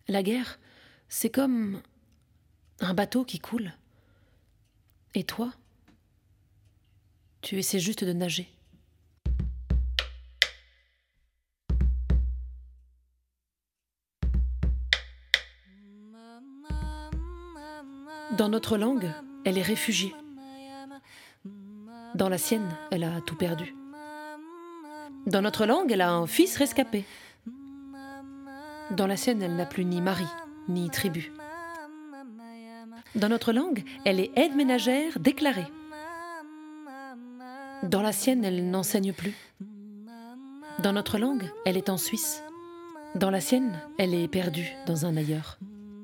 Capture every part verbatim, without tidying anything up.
La guerre, c'est comme un bateau qui coule. Et toi, tu essaies juste de nager. Dans notre langue, elle est réfugiée. Dans la sienne, elle a tout perdu. Dans notre langue, elle a un fils rescapé. Dans la sienne, elle n'a plus ni mari, ni tribu. Dans notre langue, elle est aide ménagère déclarée. Dans la sienne, elle n'enseigne plus. Dans notre langue, elle est en Suisse. Dans la sienne, elle est perdue dans un ailleurs.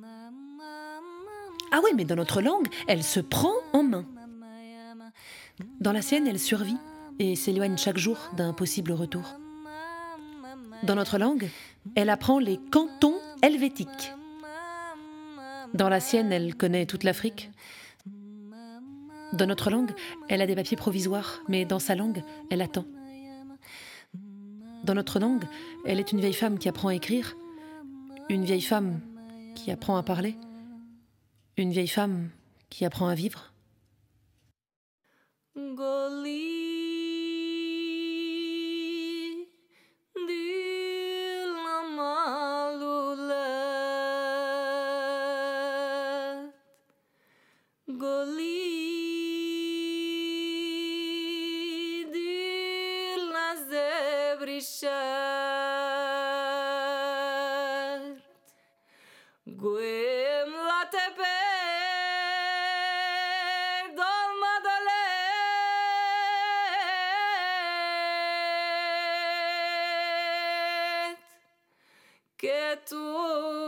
Ah oui, mais dans notre langue, elle se prend en main. Dans la sienne, elle survit et s'éloigne chaque jour d'un possible retour. Dans notre langue, elle apprend les cantons helvétiques. Dans la sienne, elle connaît toute l'Afrique. Dans notre langue, elle a des papiers provisoires, mais dans sa langue, elle attend. Dans notre langue, elle est une vieille femme qui apprend à écrire, une vieille femme qui apprend à parler, une vieille femme qui apprend à vivre. Que tu